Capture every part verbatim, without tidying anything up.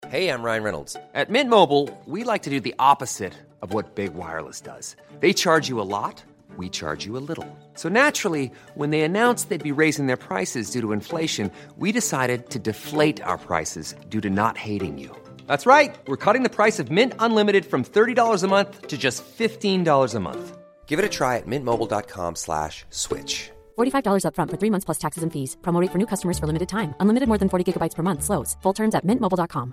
Hey, I'm Ryan Reynolds. At Mint Mobile, we like to do the opposite of what Big Wireless does. They charge you a lot, we charge you a little. So naturally, when they announced they'd be raising their prices due to inflation, we decided to deflate our prices due to not hating you. That's right. We're cutting the price of Mint Unlimited from thirty dollars a month to just fifteen dollars a month. Give it a try at mintmobile.com slash switch. forty-five dollars up front for three months plus taxes and fees. Promo rate for new customers for limited time. Unlimited more than forty gigabytes per month. Slows full terms at mint mobile dot com.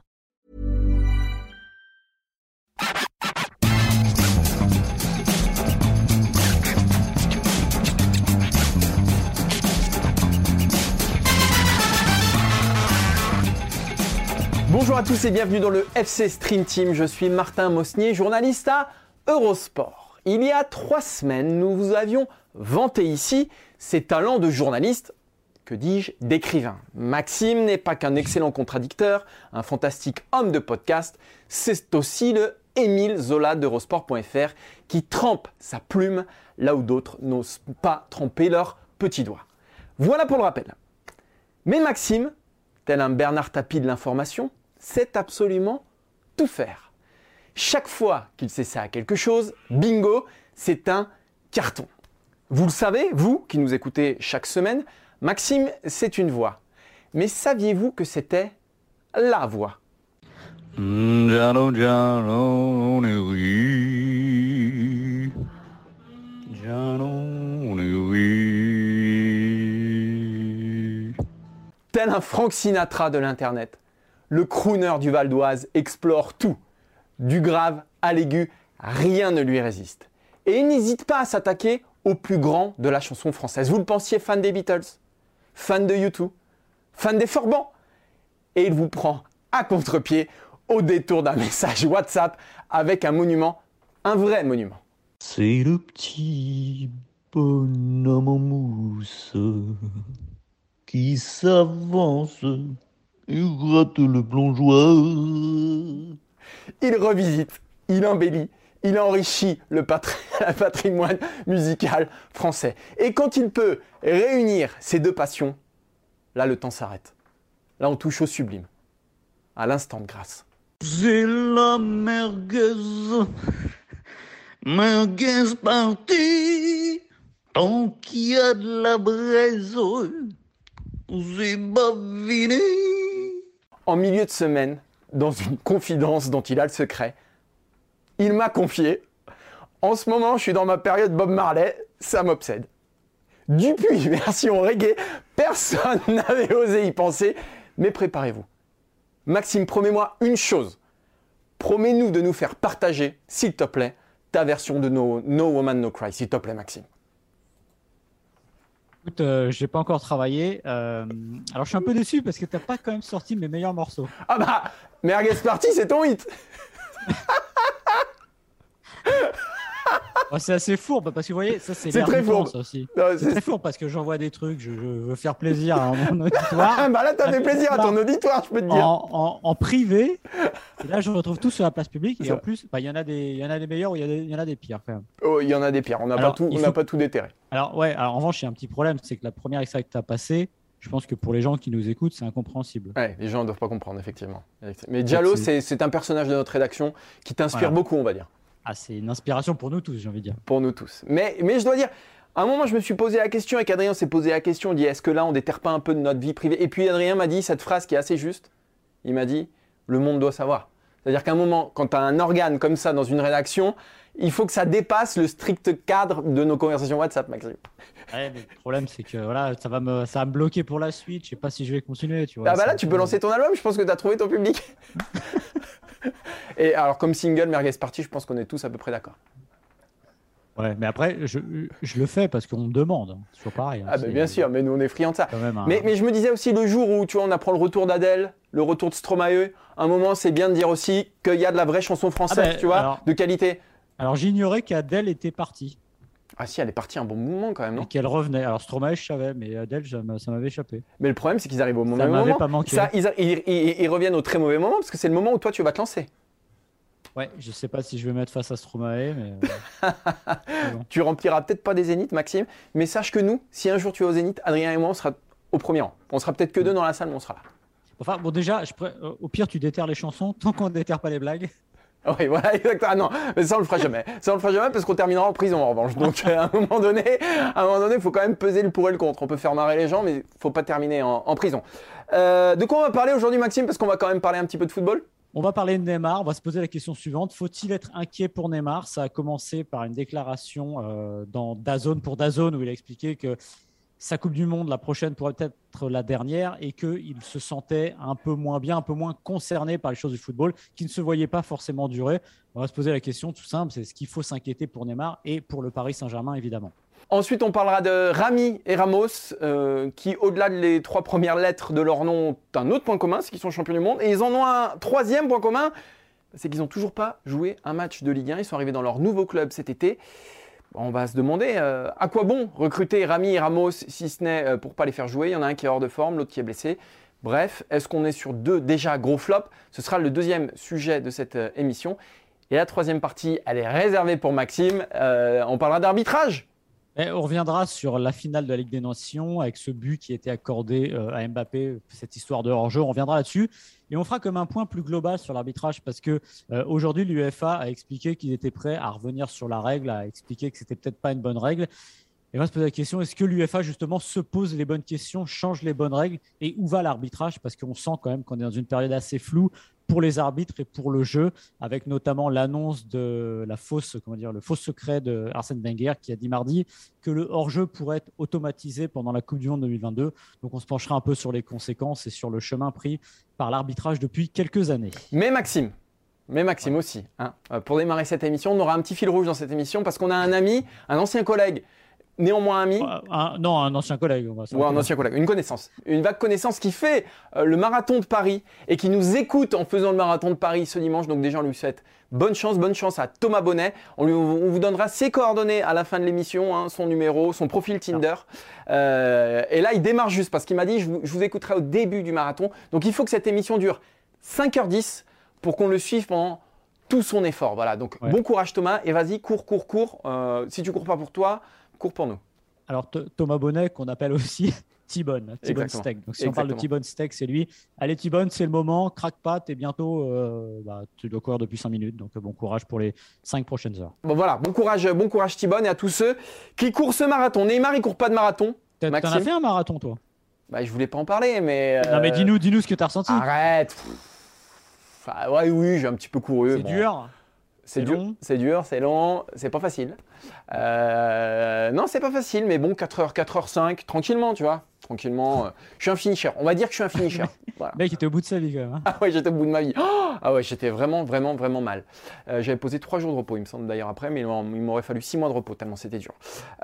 Bonjour à tous et bienvenue dans le F C Stream Team. Je suis Martin Mosnier, journaliste à Eurosport. Il y a trois semaines, nous vous avions vanté ici ses talents de journaliste, que dis-je, d'écrivain. Maxime n'est pas qu'un excellent contradicteur, un fantastique homme de podcast, c'est aussi le Émile Zola d'Eurosport point F R qui trempe sa plume là où d'autres n'osent pas tremper leurs petits doigts. Voilà pour le rappel. Mais Maxime, tel un Bernard Tapie de l'information, sait absolument tout faire. Chaque fois qu'il s'essaie à quelque chose, bingo, c'est un carton. Vous le savez, vous qui nous écoutez chaque semaine, Maxime, c'est une voix. Mais saviez-vous que c'était la voix ? Giano, Giano, oui. Giano, oui. Tel un Frank Sinatra de l'Internet, le crooner du Val d'Oise explore tout. Du grave à l'aigu, rien ne lui résiste. Et il n'hésite pas à s'attaquer au plus grand de la chanson française. Vous le pensiez fan des Beatles, fan de U deux, fan des Forbans. Et il vous prend à contre-pied au détour d'un message WhatsApp avec un monument, un vrai monument. C'est le petit bonhomme en mousse qui s'avance et gratte le plongeoir. Il revisite, il embellit, il enrichit le patri- patrimoine musical français. Et quand il peut réunir ces deux passions, là le temps s'arrête. Là on touche au sublime, à l'instant de grâce. C'est la merguez, merguez partie, tant qu'il y a de la braise, c'est baviné. En milieu de semaine, dans une confidence dont il a le secret, il m'a confié « En ce moment, je suis dans ma période Bob Marley, ça m'obsède. » Dupuis, version reggae, personne n'avait osé y penser, mais préparez-vous. Maxime, promets-moi une chose. Promets-nous de nous faire partager, s'il te plaît, ta version de No, No Woman No Cry, s'il te plaît, Maxime. Écoute, euh, j'ai pas encore travaillé. Euh, alors, je suis un peu déçu parce que t'as pas quand même sorti mes meilleurs morceaux. Ah bah, Merguez Party, c'est ton hit. Oh, c'est assez fourbe parce que vous voyez, ça c'est, C'est l'air très du temps, fourbe. ça aussi. Non, C'est c'est- très fourbe parce que j'envoie des trucs, je, je veux faire plaisir à mon auditoire. Ah bah là, t'as fait plaisir à ton auditoire, je peux te dire. En, en, en privé, et là je retrouve tout sur la place publique C'est et en ça. plus, bah, il y en a des, il y en a des meilleurs ou il y, a des- il y en a des pires quand même. Oh, il y en a des pires, on n'a pas Alors, tout, il on n'a faut- pas tout déterré. Alors ouais, alors en revanche, il y a un petit problème, c'est que la première extrait que tu as passé, je pense que pour les gens qui nous écoutent, c'est incompréhensible. Ouais, les gens ne doivent pas comprendre, effectivement. Mais Diallo, c'est- c'est, c'est un personnage de notre rédaction qui t'inspire Voilà. beaucoup, on va dire, Ah, c'est une inspiration pour nous tous, j'ai envie de dire. pour nous tous. Mais, mais je dois dire, à un moment, je me suis posé la question, et qu'Adrien s'est posé la question, il dit, est-ce que là, on déterre pas un peu de notre vie privée ? Et puis Adrien m'a dit cette phrase qui est assez juste, il m'a dit, le monde doit savoir. C'est-à-dire qu'à un moment, quand tu as un organe comme ça dans une rédaction, il faut que ça dépasse le strict cadre de nos conversations WhatsApp, Maxime. Ouais, mais le problème, c'est que voilà, ça va me, ça va me bloquer pour la suite. Je sais pas si je vais continuer, tu vois. Ah bah là, C'est tu un peux peu- lancer ton album, je pense que tu as trouvé ton public. Et alors, comme single, Merguez Party, je pense qu'on est tous à peu près d'accord. Ouais, mais après, je, je le fais parce qu'on me demande. hein. C'est toujours pareil. hein. Ah bah C'est bien sûr, mais nous, on est friands de ça. quand même un- Mais, mais je me disais aussi, le jour où tu vois, on apprend le retour d'Adèle, le retour de Stromae, un moment, c'est bien de dire aussi qu'il y a de la vraie chanson française, Ah bah, tu vois, alors- de qualité. Alors, j'ignorais qu'Adèle était partie Ah si, elle est partie un bon moment quand même, et non ? qu'elle revenait. Alors, Stromae, je savais, mais Adèle, ça m'a- ça m'avait échappé. Mais le problème, c'est qu'ils arrivent au Ça mauvais m'avait moment. pas manqué. Ça, ils, ils- ils- ils reviennent au très mauvais moment parce que c'est le moment où toi, tu vas te lancer. Ouais, je sais pas si je vais mettre face à Stromae, mais. euh, mais bon. Tu rempliras peut-être pas des zéniths, Maxime, mais sache que nous, si un jour tu es au zénith, Adrien et moi, on sera au premier rang. On sera peut-être que deux dans la salle, mais on sera là. Enfin, bon, déjà, je pourrais- euh, au pire, tu déterres les chansons tant qu'on ne déterre pas les blagues. Oui, voilà, exactement. Ah non, mais ça on le fera jamais. Ça on le fera jamais parce qu'on terminera en prison en revanche. Donc à un moment donné, à un moment donné, il faut quand même peser le pour et le contre. On peut faire marrer les gens, mais il faut pas terminer en, en prison. Euh, de quoi on va parler aujourd'hui, Maxime? Parce qu'on va quand même parler un petit peu de football. On va parler de Neymar. On va se poser la question suivante. Faut-il être inquiet pour Neymar? Ça a commencé par une déclaration euh, dans DAZN pour DAZN où il a expliqué que sa Coupe du Monde, la prochaine, pourrait être la dernière et qu'il se sentait un peu moins bien, un peu moins concerné par les choses du football, qui ne se voyait pas forcément durer. On va se poser la question tout simple, c'est ce qu'il faut s'inquiéter pour Neymar et pour le Paris Saint-Germain, évidemment. Ensuite, on parlera de Rami et Ramos, euh, qui, au-delà des trois premières lettres de leur nom, ont un autre point commun, c'est qu'ils sont champions du monde. Et ils en ont un troisième point commun, c'est qu'ils n'ont toujours pas joué un match de Ligue un. Ils sont arrivés dans leur nouveau club cet été. On va se demander euh, à quoi bon recruter Rami et Ramos si ce n'est euh, pour ne pas les faire jouer. Il y en a un qui est hors de forme, l'autre qui est blessé. Bref, est-ce qu'on est sur deux déjà gros flops? Ce sera le deuxième sujet de cette euh, émission. Et la troisième partie, elle est réservée pour Maxime. Euh, on parlera d'arbitrage. Et on reviendra sur la finale de la Ligue des Nations avec ce but qui était accordé euh, à Mbappé, cette histoire de hors-jeu. On reviendra là-dessus et on fera comme un point plus global sur l'arbitrage parce que euh, aujourd'hui l'UEFA a expliqué qu'il était prêt à revenir sur la règle, a expliqué que c'était peut-être pas une bonne règle. Et on va se poser la question, est-ce que l'UEFA justement se pose les bonnes questions, change les bonnes règles et où va l'arbitrage? Parce qu'on sent quand même qu'on est dans une période assez floue pour les arbitres et pour le jeu, avec notamment l'annonce de la fausse, comment dire, le faux secret de Arsène Wenger qui a dit mardi que le hors-jeu pourrait être automatisé pendant la Coupe du Monde deux mille vingt-deux. Donc on se penchera un peu sur les conséquences et sur le chemin pris par l'arbitrage depuis quelques années. Mais Maxime, mais Maxime ouais. aussi, hein, pour démarrer cette émission, on aura un petit fil rouge dans cette émission parce qu'on a un ami, un ancien collègue, néanmoins ami. Euh, un, non, un ancien collègue. On va Ou un ancien collègue, une connaissance. Une vague connaissance qui fait euh, le marathon de Paris et qui nous écoute en faisant le marathon de Paris ce dimanche. Donc déjà, on lui souhaite bonne chance, bonne chance à Thomas Bonnet. On, lui, on vous donnera ses coordonnées à la fin de l'émission, hein, son numéro, son profil Tinder. Euh, et là, il démarre juste parce qu'il m'a dit, je vous, je vous écouterai au début du marathon. Donc il faut que cette émission dure cinq heures dix pour qu'on le suive pendant tout son effort. Voilà, donc ouais. Bon courage Thomas et vas-y, cours, cours, cours. Euh, si tu cours pas pour toi, cours pour nous. Alors, t- Thomas Bonnet, qu'on appelle aussi T-Bone, T-Bone Steak. Donc, si Exactement. on parle de T-Bone Steak, c'est lui. Allez, T-Bone, c'est le moment, craque pas, et bientôt, euh, bah, tu dois courir depuis cinq minutes. Donc, bon courage pour les cinq prochaines heures. Bon, voilà, bon courage, bon courage T-Bone et à tous ceux qui courent ce marathon. Neymar, il court pas de marathon. T'en as fait un marathon, toi? Bah, je voulais pas en parler, mais. Euh... Non, mais dis-nous, dis-nous ce que tu as ressenti. Arrête. Enfin, ouais, oui, j'ai un petit peu couru. C'est bon. dur. C'est, c'est dur, c'est dur, c'est long, c'est pas facile. Euh, non, c'est pas facile, mais bon, quatre heures, quatre heures cinq, tranquillement, tu vois. Tranquillement. Euh, je suis un finisher. On va dire que je suis un finisher. Voilà. Le mec, il était au bout de sa vie quand même. Hein. Ah ouais, j'étais au bout de ma vie. Oh ah ouais, j'étais vraiment, vraiment, vraiment mal. Euh, j'avais posé trois jours de repos, il me semble d'ailleurs après, mais il m'aurait fallu six mois de repos tellement c'était dur.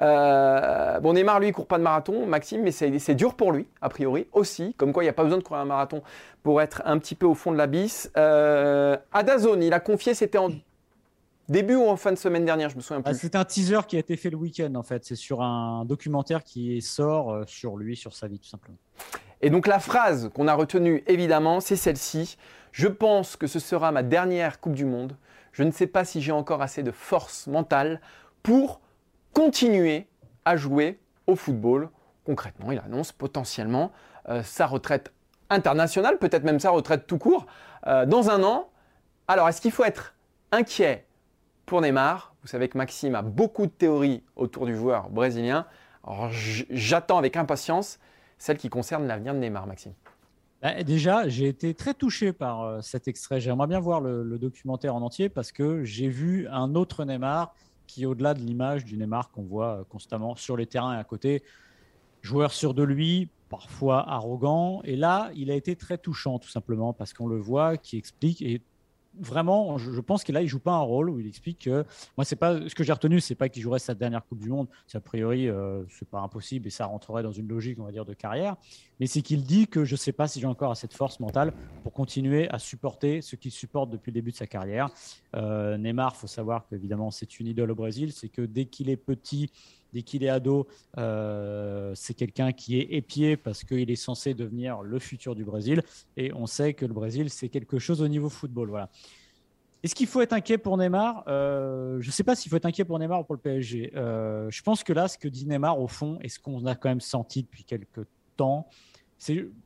Euh, bon, Neymar, lui, il court pas de marathon, Maxime, mais c'est, c'est dur pour lui, a priori, aussi. Comme quoi, il n'y a pas besoin de courir un marathon pour être un petit peu au fond de l'abysse. Euh, à DAZN, il a confié, c'était en début ou en fin de semaine dernière, je me souviens plus. Ah, c'est un teaser qui a été fait le week-end en fait. C'est sur un documentaire qui sort euh, sur lui, sur sa vie tout simplement. Et donc la phrase qu'on a retenue évidemment, c'est celle-ci. Je pense que ce sera ma dernière Coupe du Monde. Je ne sais pas si j'ai encore assez de force mentale pour continuer à jouer au football. Concrètement, il annonce potentiellement euh, sa retraite internationale, peut-être même sa retraite tout court, euh, dans un an. Alors, est-ce qu'il faut être inquiet pour Neymar? Vous savez que Maxime a beaucoup de théories autour du joueur brésilien. Alors, j'attends avec impatience celle qui concerne l'avenir de Neymar, Maxime. Bah, déjà, j'ai été très touché par euh, cet extrait. J'aimerais bien voir le, le documentaire en entier parce que j'ai vu un autre Neymar qui, au-delà de l'image du Neymar qu'on voit euh, constamment sur les terrains et à côté, joueur sûr de lui, parfois arrogant. Et là, il a été très touchant, tout simplement, parce qu'on le voit, qui explique et vraiment, je, je pense que là, il joue pas un rôle où il explique que moi, c'est pas ce que j'ai retenu, c'est pas qu'il jouerait sa dernière Coupe du Monde. C'est a priori, euh, c'est pas impossible et ça rentrerait dans une logique, on va dire, de carrière. Mais c'est qu'il dit que je sais pas si j'ai encore assez de force mentale pour continuer à supporter ce qu'il supporte depuis le début de sa carrière. Euh, Neymar, faut savoir qu'évidemment, c'est une idole au Brésil. C'est que dès qu'il est petit, dès qu'il est ado, euh, c'est quelqu'un qui est épié parce qu'il est censé devenir le futur du Brésil. Et on sait que le Brésil, c'est quelque chose au niveau football. Voilà. Est-ce qu'il faut être inquiet pour Neymar? euh, Je ne sais pas s'il faut être inquiet pour Neymar ou pour le P S G. Euh, je pense que là, ce que dit Neymar, au fond, et ce qu'on a quand même senti depuis quelques temps, c'est...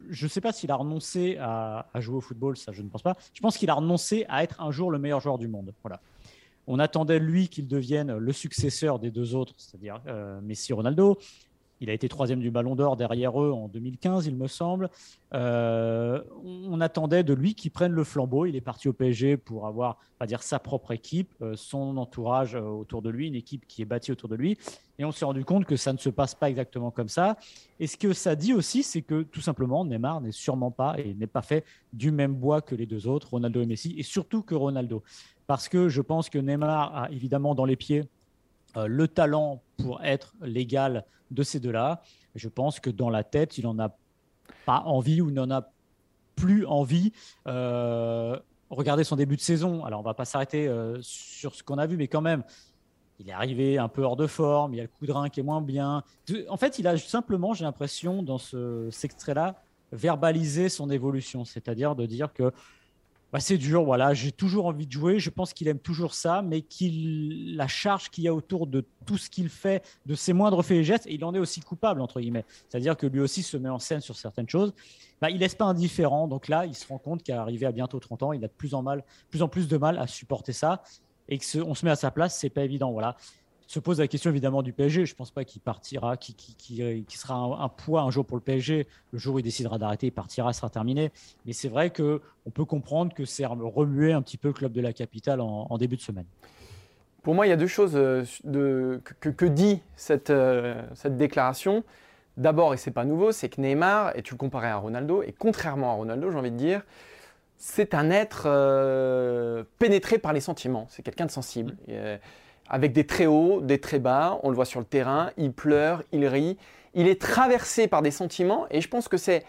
je ne sais pas s'il a renoncé à, à jouer au football, ça je ne pense pas. Je pense qu'il a renoncé à être un jour le meilleur joueur du monde. Voilà. On attendait lui qu'il devienne le successeur des deux autres, c'est-à-dire euh, Messi, Ronaldo. Il a été troisième du Ballon d'Or derrière eux en deux mille quinze, il me semble. Euh, on attendait de lui qu'il prenne le flambeau. Il est parti au P S G pour avoir, on va dire, sa propre équipe, euh, son entourage euh, autour de lui, une équipe qui est bâtie autour de lui. Et on s'est rendu compte que ça ne se passe pas exactement comme ça. Et ce que ça dit aussi, c'est que tout simplement, Neymar n'est sûrement pas et n'est pas fait du même bois que les deux autres, Ronaldo et Messi, et surtout que Ronaldo. Parce que je pense que Neymar a évidemment dans les pieds euh, le talent pour être l'égal de ces deux-là. Je pense que dans la tête, il n'en a pas envie ou il n'en a plus envie. Euh, regardez son début de saison. Alors, on ne va pas s'arrêter euh, sur ce qu'on a vu, mais quand même, il est arrivé un peu hors de forme. Il y a le coup de rein qui est moins bien. En fait, il a simplement, j'ai l'impression, dans ce, cet extrait-là, verbalisé son évolution. C'est-à-dire de dire que bah, c'est dur, voilà, j'ai toujours envie de jouer, je pense qu'il aime toujours ça, mais qu'il, la charge qu'il y a autour de tout ce qu'il fait, de ses moindres faits et gestes, et il en est aussi coupable, entre guillemets. C'est-à-dire que lui aussi se met en scène sur certaines choses. Bah, il ne laisse pas indifférent, donc là, il se rend compte qu'à arriver à bientôt trente ans, il a de plus en, mal, plus, en plus de mal à supporter ça, et qu'on se met à sa place, ce n'est pas évident, voilà. Se pose la question évidemment du P S G. Je ne pense pas qu'il partira, qu'il, qu'il, qu'il, qu'il sera un, un poids un jour pour le P S G. Le jour où il décidera d'arrêter, il partira, sera terminé. Mais c'est vrai qu'on peut comprendre que c'est remuer un petit peu le club de la capitale en, en début de semaine. Pour moi, il y a deux choses de, que, que dit cette, euh, cette déclaration. D'abord, et ce n'est pas nouveau, c'est que Neymar, et tu le comparais à Ronaldo, et contrairement à Ronaldo, j'ai envie de dire, c'est un être euh, pénétré par les sentiments. C'est quelqu'un de sensible. Et, euh, avec des très hauts, des très bas, on le voit sur le terrain, il pleure, il rit, il est traversé par des sentiments et je pense que c'est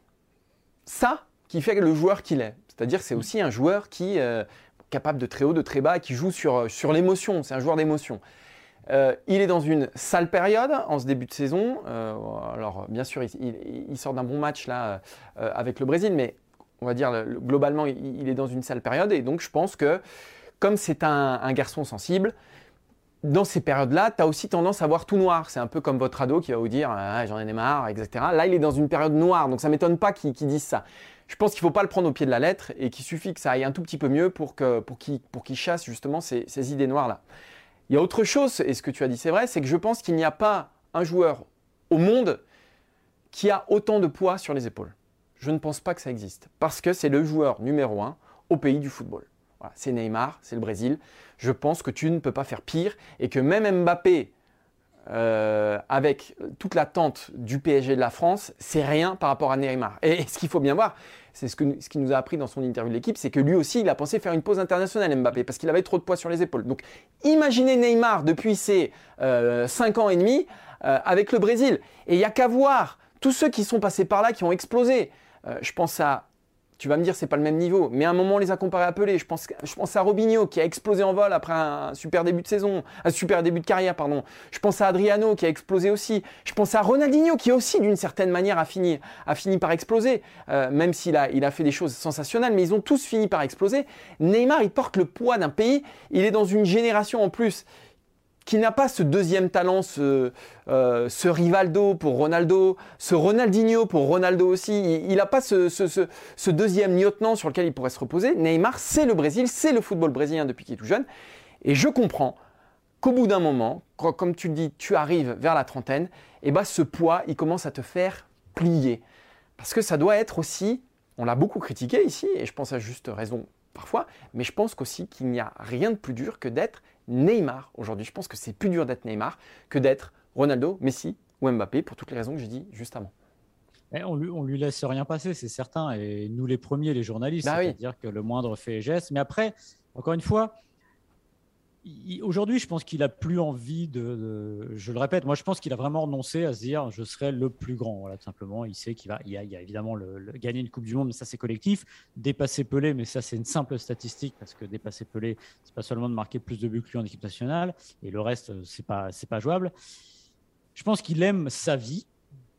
ça qui fait le joueur qu'il est. C'est-à-dire que c'est aussi un joueur qui est euh, capable de très haut, de très bas, qui joue sur, sur l'émotion, c'est un joueur d'émotion. Euh, il est dans une sale période en ce début de saison. Euh, alors bien sûr, il, il, il sort d'un bon match là euh, avec le Brésil, mais on va dire le, globalement, il, il est dans une sale période et donc je pense que comme c'est un, un garçon sensible, dans ces périodes-là, tu as aussi tendance à voir tout noir. C'est un peu comme votre ado qui va vous dire ah, « j'en ai marre », et cetera. Là, il est dans une période noire, donc ça ne m'étonne pas qu'il, qu'il dise ça. Je pense qu'il ne faut pas le prendre au pied de la lettre et qu'il suffit que ça aille un tout petit peu mieux pour, que, pour, qu'il, pour qu'il chasse justement ces, ces idées noires-là. Il y a autre chose, et ce que tu as dit c'est vrai, c'est que je pense qu'il n'y a pas un joueur au monde qui a autant de poids sur les épaules. Je ne pense pas que ça existe, parce que c'est le joueur numéro un au pays du football. Voilà, c'est Neymar, c'est le Brésil. Je pense que tu ne peux pas faire pire et que même Mbappé, euh, avec toute l'attente du P S G de la France, c'est rien par rapport à Neymar. Et ce qu'il faut bien voir, c'est ce, que, ce qu'il nous a appris dans son interview de l'équipe, c'est que lui aussi, il a pensé faire une pause internationale, Mbappé, parce qu'il avait trop de poids sur les épaules. Donc, imaginez Neymar depuis ses euh, cinq ans et demi euh, avec le Brésil. Et il n'y a qu'à voir tous ceux qui sont passés par là, qui ont explosé. Euh, je pense à... Tu vas me dire, c'est pas le même niveau, mais à un moment, on les a comparés à Pelé. Je pense, je pense à Robinho qui a explosé en vol après un super début de saison, un super début de carrière, pardon. Je pense à Adriano qui a explosé aussi. Je pense à Ronaldinho qui aussi, d'une certaine manière, a fini, a fini par exploser, euh, même s'il a, il a fait des choses sensationnelles, mais ils ont tous fini par exploser. Neymar, il porte le poids d'un pays. Il est dans une génération en plus qui n'a pas ce deuxième talent, ce, euh, ce Rivaldo pour Ronaldo, ce Ronaldinho pour Ronaldo aussi. Il n'a pas ce, ce, ce, ce deuxième lieutenant sur lequel il pourrait se reposer. Neymar, c'est le Brésil, c'est le football brésilien depuis qu'il est tout jeune. Et je comprends qu'au bout d'un moment, quand, comme tu le dis, tu arrives vers la trentaine, et ben ce poids, il commence à te faire plier. Parce que ça doit être aussi, on l'a beaucoup critiqué ici, et je pense à juste raison parfois, mais je pense qu'aussi qu'il n'y a rien de plus dur que d'être Neymar aujourd'hui. Je pense que c'est plus dur d'être Neymar que d'être Ronaldo, Messi ou Mbappé pour toutes les raisons que j'ai dit juste avant. Et on lui, on lui laisse rien passer, c'est certain. Et nous les premiers, les journalistes, bah c'est-à-dire oui. que le moindre fait et geste. Mais après, encore une fois, il, aujourd'hui, je pense qu'il a plus envie de, de. Je le répète, moi, je pense qu'il a vraiment renoncé à se dire je serai le plus grand. Voilà, tout simplement. Il sait qu'il va. Il y a, il y a évidemment le, le, gagner une Coupe du Monde, mais ça, c'est collectif. Dépasser Pelé, mais ça, c'est une simple statistique parce que dépasser Pelé, c'est pas seulement de marquer plus de buts que lui en équipe nationale et le reste, c'est pas, c'est pas jouable. Je pense qu'il aime sa vie.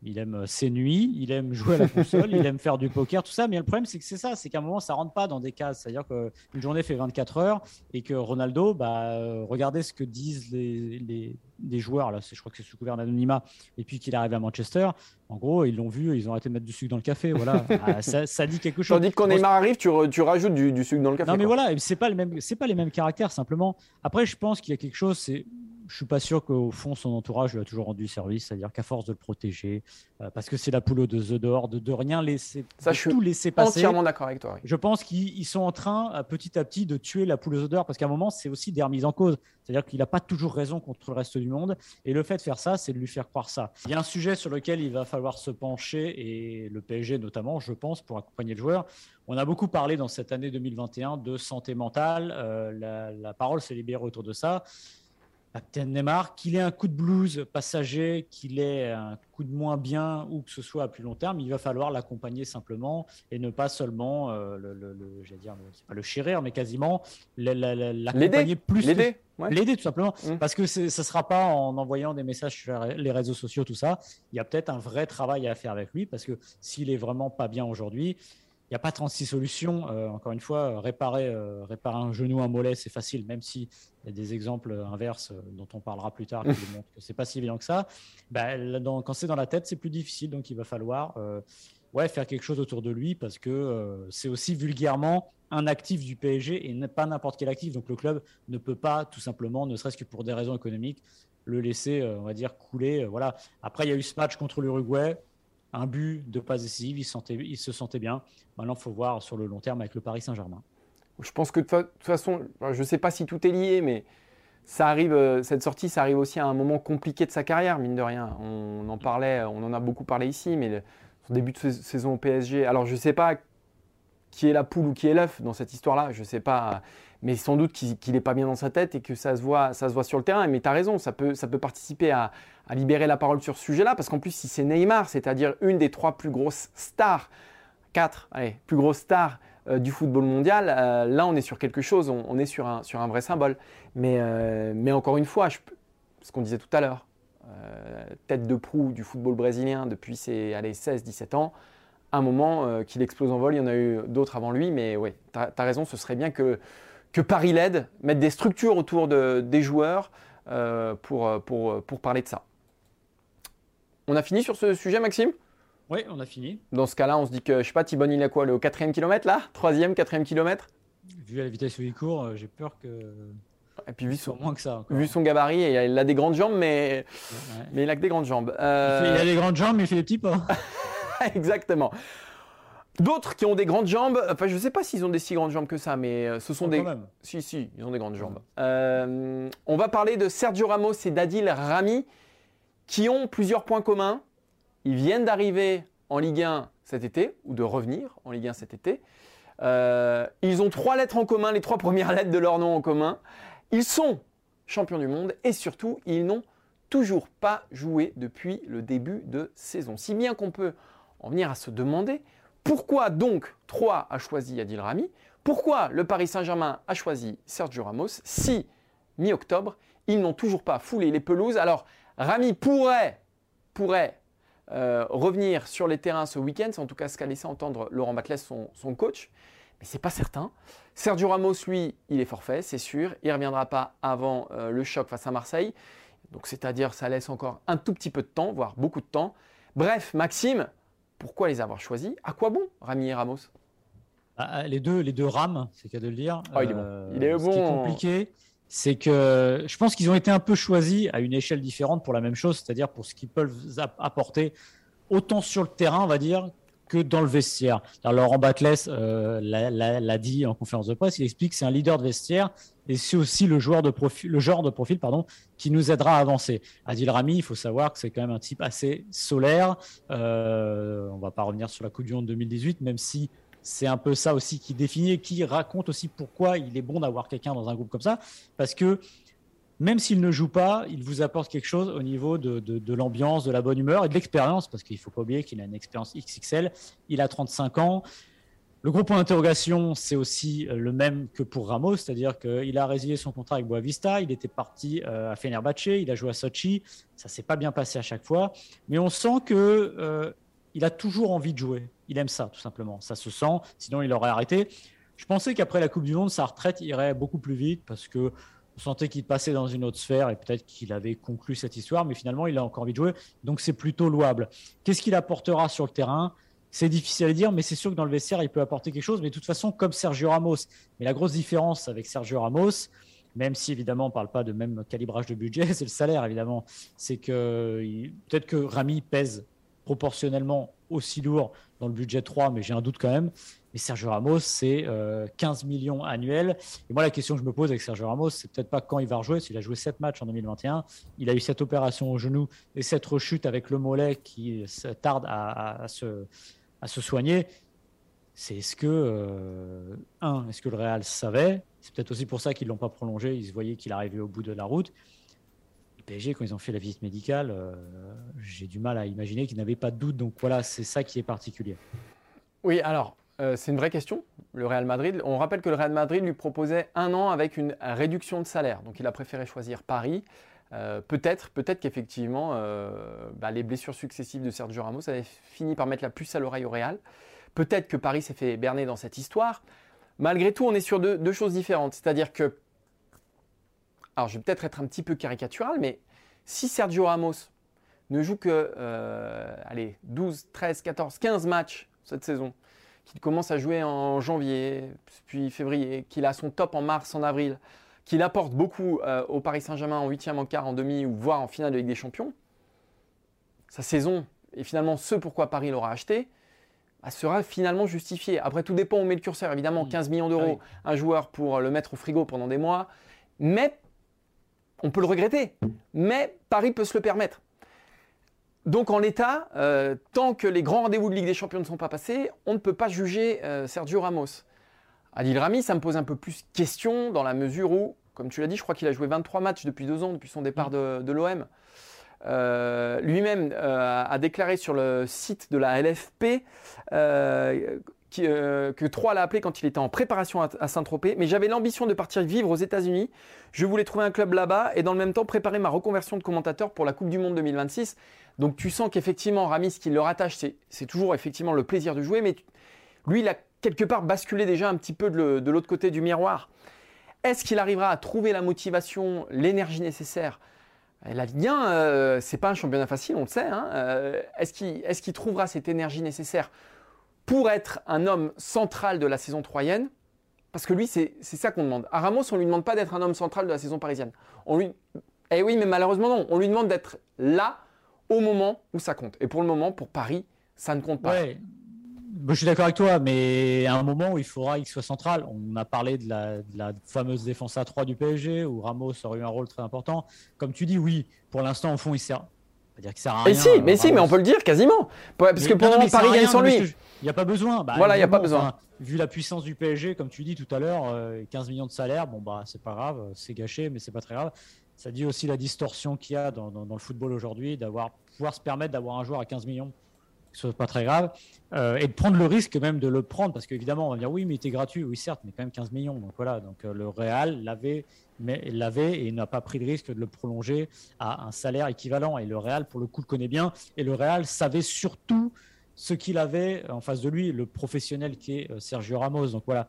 Il aime ses nuits, il aime jouer à la console, il aime faire du poker, tout ça. Mais le problème, c'est que c'est ça, c'est qu'à un moment, ça rentre pas dans des cases. C'est-à-dire qu'une journée fait vingt-quatre heures et que Ronaldo, bah, euh, regardez ce que disent les, les, les joueurs. Là, c'est, je crois que c'est sous couvert d'anonymat. Et puis qu'il arrive à Manchester, en gros, ils l'ont vu, ils ont arrêté de mettre du sucre dans le café. Voilà, ah, ça, ça dit quelque chose. Tandis que quand Neymar arrive, tu, re, tu rajoutes du, du sucre dans le café. Non, mais quoi. voilà, c'est pas le même, c'est pas les mêmes caractères simplement. Après, je pense qu'il y a quelque chose. C'est Je ne suis pas sûr qu'au fond, son entourage lui a toujours rendu service, c'est-à-dire qu'à force de le protéger, euh, parce que c'est la poule aux deux œufs d'or, de, de rien laisser, Ça, de je tout suis laisser passer. entièrement d'accord avec toi. Oui. Je pense qu'ils ils sont en train, à, petit à petit, de tuer la poule aux œufs d'or, parce qu'à un moment, c'est aussi des remises en cause. C'est-à-dire qu'il n'a pas toujours raison contre le reste du monde, et le fait de faire ça, c'est de lui faire croire ça. Il y a un sujet sur lequel il va falloir se pencher, et le P S G notamment, je pense, pour accompagner le joueur. On a beaucoup parlé dans cette année deux mille vingt et un de santé mentale. Euh, la, la parole s'est libérée autour de ça. Captain Neymar, qu'il ait un coup de blues passager, qu'il ait un coup de moins bien ou que ce soit à plus long terme, il va falloir l'accompagner simplement et ne pas seulement euh, le, le, le, j'allais dire, c'est pas le chérir, mais quasiment l'accompagner l'aider, plus. L'aider, ouais. L'aider tout simplement, mmh. parce que ce ne sera pas en envoyant des messages sur les réseaux sociaux, tout ça. Il y a peut-être un vrai travail à faire avec lui, parce que s'il est vraiment pas bien aujourd'hui, il n'y a pas trente-six solutions. Euh, encore une fois, réparer, euh, réparer un genou, un mollet, c'est facile, même s'il y a des exemples inverses euh, dont on parlera plus tard qui démontrent que ce n'est pas si évident que ça. Bah, dans, quand c'est dans la tête, c'est plus difficile. Donc, il va falloir euh, ouais, faire quelque chose autour de lui parce que euh, c'est aussi vulgairement un actif du P S G et pas n'importe quel actif. Donc, le club ne peut pas, tout simplement, ne serait-ce que pour des raisons économiques, le laisser, euh, on va dire, couler. Euh, voilà. Après, il y a eu ce match contre l'Uruguay. Un but, deux passes décisives, il, sentait, il se sentait bien. Maintenant, il faut voir sur le long terme avec le Paris Saint-Germain. Je pense que de toute façon, je ne sais pas si tout est lié, mais ça arrive, cette sortie, ça arrive aussi à un moment compliqué de sa carrière, mine de rien. On en parlait, on en a beaucoup parlé ici, mais le, son début de saison au P S G, alors je ne sais pas qui est la poule ou qui est l'œuf dans cette histoire-là, je ne sais pas, mais sans doute qu'il n'est pas bien dans sa tête et que ça se voit, ça se voit sur le terrain. Mais tu as raison, ça peut, ça peut participer à, à libérer la parole sur ce sujet-là, parce qu'en plus, si c'est Neymar, c'est-à-dire une des trois plus grosses stars, quatre, allez, plus grosses stars euh, du football mondial, euh, là, on est sur quelque chose, on, on est sur un, sur un vrai symbole. Mais, euh, mais encore une fois, je, ce qu'on disait tout à l'heure, euh, tête de proue du football brésilien depuis ses allez, seize dix-sept ans, un moment euh, qu'il explose en vol, il y en a eu d'autres avant lui, mais oui, tu as raison, ce serait bien que, que Paris l'aide, mettre des structures autour de, des joueurs euh, pour, pour, pour parler de ça. On a fini sur ce sujet, Maxime ? Oui, on a fini. Dans ce cas-là, on se dit que, je sais pas, Thibon, il est quoi, le quatrième kilomètre là ? Troisième, quatrième kilomètre ? Vu à la vitesse où il court, euh, j'ai peur que... Et puis vu son, moins que ça, encore. vu son gabarit, il a des grandes jambes, mais, ouais. mais il a que des grandes jambes. Euh... Il, fait, il a des grandes jambes, mais il fait des petits pas. Exactement. D'autres qui ont des grandes jambes, enfin je ne sais pas s'ils ont des si grandes jambes que ça, mais ce sont oh, des... Quand même. Si, si, ils ont des grandes jambes. Euh, on va parler de Sergio Ramos et d'Adil Rami qui ont plusieurs points communs. Ils viennent d'arriver en Ligue un cet été, ou de revenir en Ligue un cet été. Euh, ils ont trois lettres en commun, les trois premières lettres de leur nom en commun. Ils sont champions du monde et surtout, ils n'ont toujours pas joué depuis le début de saison. Si bien qu'on peut en venir à se demander pourquoi donc Troyes a choisi Adil Rami, pourquoi le Paris Saint-Germain a choisi Sergio Ramos si, mi-octobre, ils n'ont toujours pas foulé les pelouses. Alors, Rami pourrait, pourrait euh, revenir sur les terrains ce week-end, c'est en tout cas ce qu'a laissé entendre Laurent Batles, son, son coach, mais ce n'est pas certain. Sergio Ramos, lui, il est forfait, c'est sûr, il ne reviendra pas avant euh, le choc face à Marseille, donc c'est-à-dire ça laisse encore un tout petit peu de temps, voire beaucoup de temps. Bref, Maxime, pourquoi les avoir choisis ? À quoi bon, Rami et Ramos ? ah, Les deux, les deux rames, c'est le cas de le dire. Oh, il est bon. Euh, il est ce bon. qui est compliqué, c'est que je pense qu'ils ont été un peu choisis à une échelle différente pour la même chose, c'est-à-dire pour ce qu'ils peuvent apporter autant sur le terrain, on va dire, que dans le vestiaire. Alors, Laurent Batles euh, l'a, l'a, l'a dit en conférence de presse, il explique que c'est un leader de vestiaire et c'est aussi le, joueur de profil, le genre de profil pardon, qui nous aidera à avancer. Adil Rami, il faut savoir que c'est quand même un type assez solaire. Euh, on ne va pas revenir sur la Coupe du Monde deux mille dix-huit, même si c'est un peu ça aussi qui définit et qui raconte aussi pourquoi il est bon d'avoir quelqu'un dans un groupe comme ça. Parce que même s'il ne joue pas, il vous apporte quelque chose au niveau de, de, de l'ambiance, de la bonne humeur et de l'expérience, parce qu'il ne faut pas oublier qu'il a une expérience X X L. Il a trente-cinq ans. Le gros point d'interrogation, c'est aussi le même que pour Ramos, c'est-à-dire qu'il a résilié son contrat avec Boavista, il était parti à Fenerbahçe, il a joué à Sochi, ça ne s'est pas bien passé à chaque fois, mais on sent qu'il euh, a toujours envie de jouer, il aime ça tout simplement, ça se sent, sinon il aurait arrêté. Je pensais qu'après la Coupe du Monde, sa retraite irait beaucoup plus vite parce qu'on sentait qu'il passait dans une autre sphère et peut-être qu'il avait conclu cette histoire, mais finalement il a encore envie de jouer, donc c'est plutôt louable. Qu'est-ce qu'il apportera sur le terrain ? C'est difficile à dire, mais c'est sûr que dans le vestiaire, il peut apporter quelque chose. Mais de toute façon, comme Sergio Ramos. Mais la grosse différence avec Sergio Ramos, même si évidemment on ne parle pas de même calibrage de budget, c'est le salaire évidemment. C'est que peut-être que Rami pèse proportionnellement aussi lourd dans le budget trois, mais j'ai un doute quand même. Mais Sergio Ramos, c'est euh, quinze millions annuels. Et moi, la question que je me pose avec Sergio Ramos, c'est peut-être pas quand il va rejouer. S'il a joué sept matchs en deux mille vingt et un, il a eu cette opération au genou et cette rechute avec le mollet qui tarde à, à, à se... à se soigner, c'est est-ce que, euh, un, est-ce que le Real savait ? C'est peut-être aussi pour ça qu'ils ne l'ont pas prolongé, ils se voyaient qu'il arrivait au bout de la route. Le P S G, quand ils ont fait la visite médicale, euh, j'ai du mal à imaginer qu'ils n'avaient pas de doute, donc voilà, c'est ça qui est particulier. Oui, alors, euh, c'est une vraie question, le Real Madrid. On rappelle que le Real Madrid lui proposait un an avec une réduction de salaire, donc il a préféré choisir Paris. Euh, peut-être, peut-être qu'effectivement, euh, bah, les blessures successives de Sergio Ramos avaient fini par mettre la puce à l'oreille au Real. Peut-être que Paris s'est fait berner dans cette histoire. Malgré tout, on est sur deux, deux choses différentes. C'est-à-dire que, alors je vais peut-être être un petit peu caricatural, mais si Sergio Ramos ne joue que euh, allez, douze, treize, quatorze, quinze matchs cette saison, qu'il commence à jouer en janvier, puis février, qu'il a son top en mars, en avril, qu'il apporte beaucoup euh, au Paris Saint-Germain en huitième, en quart, en demi ou voire en finale de Ligue des Champions, sa saison et finalement ce pourquoi Paris l'aura acheté bah, sera finalement justifié. Après, tout dépend où on met le curseur. Évidemment, quinze millions d'euros, ah oui. Un joueur pour le mettre au frigo pendant des mois, mais on peut le regretter. Mais Paris peut se le permettre. Donc en l'état, euh, tant que les grands rendez-vous de Ligue des Champions ne sont pas passés, on ne peut pas juger euh, Sergio Ramos. Adil Rami, ça me pose un peu plus question dans la mesure où, comme tu l'as dit, je crois qu'il a joué vingt-trois matchs depuis deux ans, depuis son départ de, de l'O M. Euh, lui-même euh, a déclaré sur le site de la L F P euh, qui, euh, que Troyes l'a appelé quand il était en préparation à, à Saint-Tropez. Mais j'avais l'ambition de partir vivre aux États-Unis. Je voulais trouver un club là-bas et dans le même temps préparer ma reconversion de commentateur pour la Coupe du Monde deux mille vingt-six. Donc tu sens qu'effectivement, Rami, ce qui le rattache, c'est, c'est toujours effectivement le plaisir de jouer. Mais lui, il a quelque part basculé déjà un petit peu de, le, de l'autre côté du miroir. Est-ce qu'il arrivera à trouver la motivation, l'énergie nécessaire ? La Ligue un, euh, c'est pas un championnat facile, on le sait. Hein. Euh, est-ce qu'il, est-ce qu'il trouvera cette énergie nécessaire pour être un homme central de la saison troyenne ? Parce que lui, c'est, c'est ça qu'on demande. À Ramos, on ne lui demande pas d'être un homme central de la saison parisienne. On lui... Eh oui, mais malheureusement non. On lui demande d'être là au moment où ça compte. Et pour le moment, pour Paris, ça ne compte pas. Ouais. Je suis d'accord avec toi, mais à un moment où il faudra qu'il soit central, on a parlé de la, de la fameuse défense à trois du P S G, où Ramos aurait eu un rôle très important. Comme tu dis, oui, pour l'instant, au fond, il sert. On va dire qu'il sert à rien. Et si, mais si, mais on peut le dire quasiment. Parce mais, que pour le moment, Paris gagne sans lui. Il n'y a pas besoin. Bah, voilà, il n'y a pas besoin. Enfin, vu la puissance du P S G, comme tu dis tout à l'heure, euh, quinze millions de salaire, bon, bah, c'est pas grave, c'est gâché, mais c'est pas très grave. Ça dit aussi la distorsion qu'il y a dans, dans, dans le football aujourd'hui, d'avoir pouvoir se permettre d'avoir un joueur à quinze millions. Ce n'est pas très grave, euh, et de prendre le risque même de le prendre, parce qu'évidemment, on va dire oui, mais il était gratuit, oui, certes, mais quand même quinze millions. Donc voilà, donc, euh, le Real l'avait, mais, l'avait et n'a pas pris le risque de le prolonger à un salaire équivalent. Et le Real, pour le coup, le connaît bien. Et le Real savait surtout ce qu'il avait en face de lui, le professionnel qui est Sergio Ramos. Donc voilà.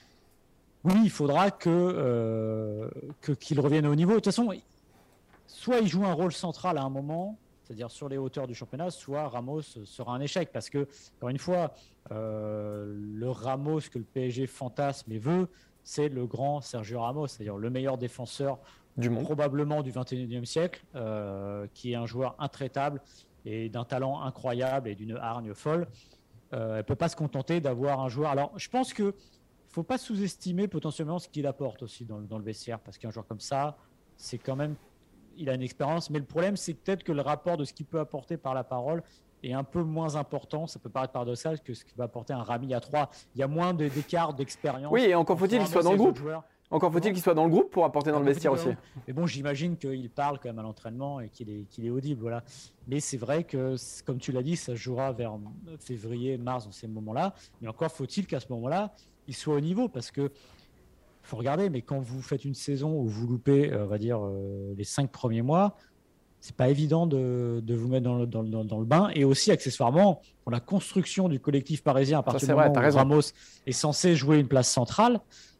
Oui, il faudra que, euh, que, qu'il revienne au niveau. De toute façon, soit il joue un rôle central à un moment, c'est-à-dire sur les hauteurs du championnat, soit Ramos sera un échec. Parce que, encore une fois, euh, le Ramos que le P S G fantasme et veut, c'est le grand Sergio Ramos, c'est-à-dire le meilleur défenseur du monde, probablement du vingt et unième siècle, euh, qui est un joueur intraitable et d'un talent incroyable et d'une hargne folle. Euh, elle ne peut pas se contenter d'avoir un joueur. Alors, je pense qu'il ne faut pas sous-estimer potentiellement ce qu'il apporte aussi dans, dans le vestiaire, parce qu'un joueur comme ça, c'est quand même... il a une expérience, mais le problème, c'est peut-être que le rapport de ce qu'il peut apporter par la parole est un peu moins important. Ça peut paraître paradoxal que ce qu'il va apporter un Rami à trois. Il y a moins de, d'écart d'expérience. Oui, et encore faut-il qu'il soit dans le groupe. Encore faut-il qu'il soit dans le groupe pour apporter dans le vestiaire aussi. Mais bon, j'imagine qu'il parle quand même à l'entraînement et qu'il est, qu'il est audible. Voilà. Mais c'est vrai que, comme tu l'as dit, ça jouera vers février, mars, dans ces moments-là. Mais encore faut-il qu'à ce moment-là, il soit au niveau. Parce que, faut regarder, mais quand vous faites une saison où vous loupez, on va dire, euh, les cinq premiers mois, c'est pas évident de, de vous mettre dans le, dans, le, dans le bain. Et aussi, accessoirement, pour la construction du collectif parisien, à partir du moment où Ramos est censé jouer une place centrale,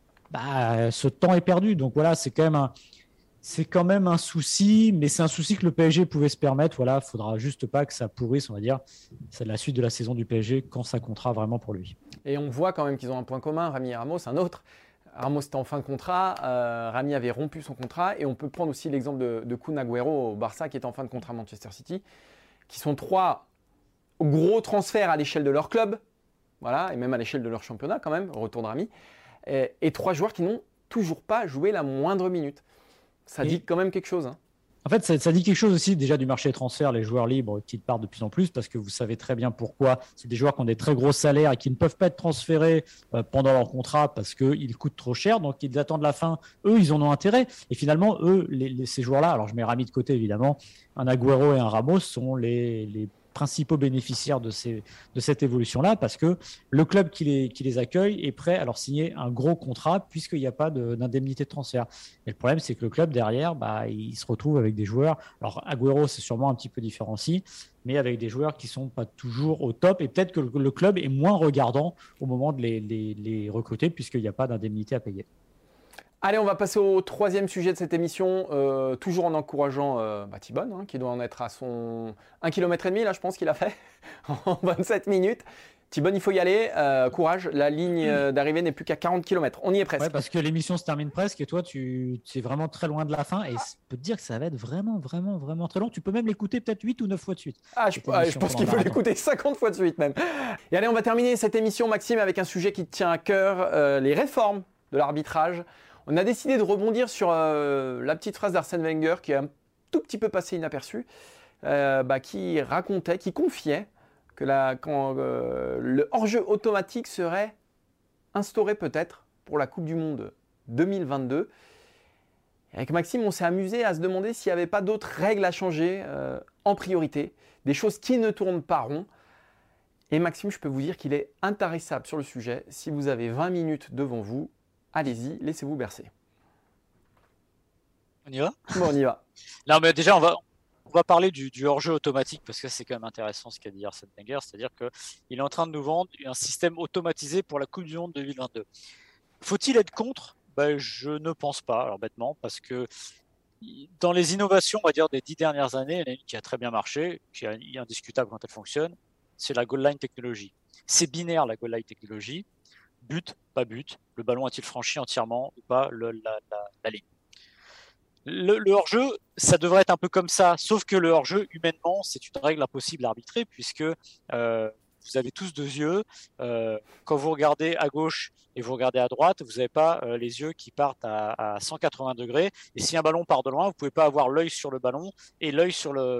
bah, ce temps est perdu. Donc voilà, c'est quand même un, c'est quand même un souci, mais c'est un souci que le P S G pouvait se permettre. Voilà, faudra juste pas que ça pourrisse, on va dire. C'est la suite de la saison du P S G quand ça comptera vraiment pour lui. Et on voit quand même qu'ils ont un point commun, Rami et Ramos, un autre. Ramos était en fin de contrat, euh, Rami avait rompu son contrat, et on peut prendre aussi l'exemple de, de Kun Agüero au Barça qui est en fin de contrat à Manchester City, qui sont trois gros transferts à l'échelle de leur club, voilà, et même à l'échelle de leur championnat quand même, retour de Rami. Et, et trois joueurs qui n'ont toujours pas joué la moindre minute. Ça et dit quand même quelque chose. Hein. En fait, ça, ça dit quelque chose aussi déjà du marché des transferts, les joueurs libres qui partent de plus en plus, parce que vous savez très bien pourquoi. C'est des joueurs qui ont des très gros salaires et qui ne peuvent pas être transférés euh, pendant leur contrat parce qu'ils coûtent trop cher. Donc, ils attendent la fin. Eux, ils en ont intérêt. Et finalement, eux, les, les, ces joueurs-là, alors je mets Rami de côté évidemment, un Agüero et un Ramos sont les, les principaux bénéficiaires de, ces, de cette évolution-là, parce que le club qui les, qui les accueille est prêt à leur signer un gros contrat puisqu'il n'y a pas de, d'indemnité de transfert. Et le problème, c'est que le club derrière, bah, il se retrouve avec des joueurs. Alors Agüero, c'est sûrement un petit peu différent aussi, mais avec des joueurs qui ne sont pas toujours au top, et peut-être que le, le club est moins regardant au moment de les, les, les recruter puisqu'il n'y a pas d'indemnité à payer. Allez, on va passer au troisième sujet de cette émission, euh, toujours en encourageant euh, bah, Thibonne, hein, qui doit en être à son un kilomètre et demi, là, je pense qu'il a fait, en vingt-sept minutes. Thibonne, il faut y aller, euh, courage, la ligne d'arrivée n'est plus qu'à quarante kilomètres, on y est presque. Ouais, parce que l'émission se termine presque, et toi, tu es vraiment très loin de la fin, et je peux te dire que ça va être vraiment, vraiment, vraiment très long. Tu peux même l'écouter peut-être huit ou neuf fois de suite. Ah, je, ah, je pense qu'il faut l'écouter cinquante fois de suite même. Et allez, on va terminer cette émission, Maxime, avec un sujet qui te tient à cœur, euh, les réformes de l'arbitrage. On a décidé de rebondir sur euh, la petite phrase d'Arsène Wenger qui est un tout petit peu passée inaperçue, euh, bah, qui racontait, qui confiait que la, quand, euh, le hors-jeu automatique serait instauré peut-être pour la Coupe du Monde deux mille vingt-deux. Et avec Maxime, on s'est amusé à se demander s'il n'y avait pas d'autres règles à changer euh, en priorité, des choses qui ne tournent pas rond. Et Maxime, je peux vous dire qu'il est intarissable sur le sujet. Si vous avez vingt minutes devant vous, allez-y, laissez-vous bercer. On y va ? Bon, on y va. Non, mais déjà, on va, on va parler du, du hors-jeu automatique, parce que c'est quand même intéressant ce qu'a dit Arsène Wenger, c'est-à-dire qu'il est en train de nous vendre un système automatisé pour la Coupe du Monde deux mille vingt-deux. Faut-il être contre ? Ben, je ne pense pas, alors bêtement, parce que dans les innovations, on va dire, des dix dernières années, il y en a une qui a très bien marché, qui est indiscutable quand elle fonctionne, c'est la goal line technology. C'est binaire, la goal line technology. But, pas but, le ballon a-t-il franchi entièrement ou pas le, la, la, la ligne. Le, le hors-jeu, ça devrait être un peu comme ça, sauf que le hors-jeu, humainement, c'est une règle impossible à arbitrer, puisque euh, vous avez tous deux yeux. Euh, quand vous regardez à gauche et vous regardez à droite, vous n'avez pas euh, les yeux qui partent à, à cent quatre-vingts degrés. Et si un ballon part de loin, vous ne pouvez pas avoir l'œil sur le ballon et l'œil sur le,